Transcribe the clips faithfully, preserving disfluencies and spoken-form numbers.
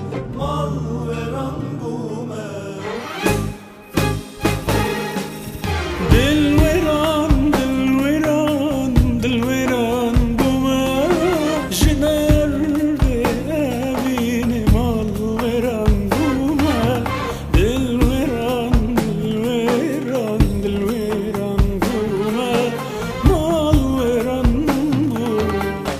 mal veran bume. Dil veran, dil veran, dil veran bume. Jinerdi evini mal veran bume. Dil veran, dil veran, dil veran bume. Mal veran bume.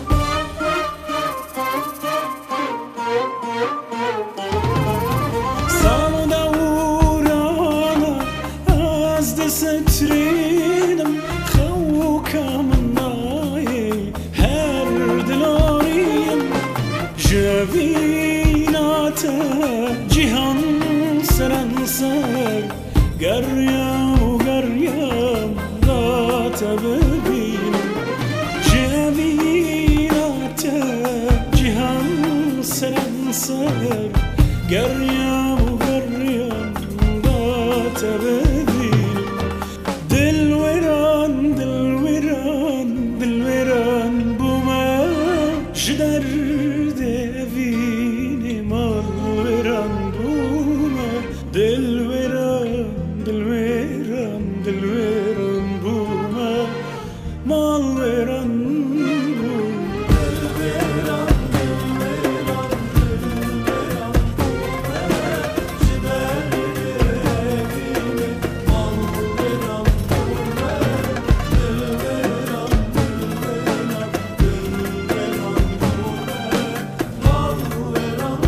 Samuda urana az de setrinem خوكا مناي هر دلاريم جبينات جهان سرنسر قريم وقريم ذات ببينم جبينات جهان سرنسر قريم وقريم ذات ببينم دل وران دل وران دل وران بوما جدر devini mal veran buma dil veran dil veran dil veran buma mal veran buma dil veran dil veran dil veran buma jidar devini mal veran buma dil veran dil veran dil veran buma mal veran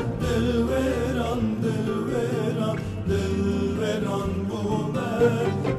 dil veran dil veran dil veran buma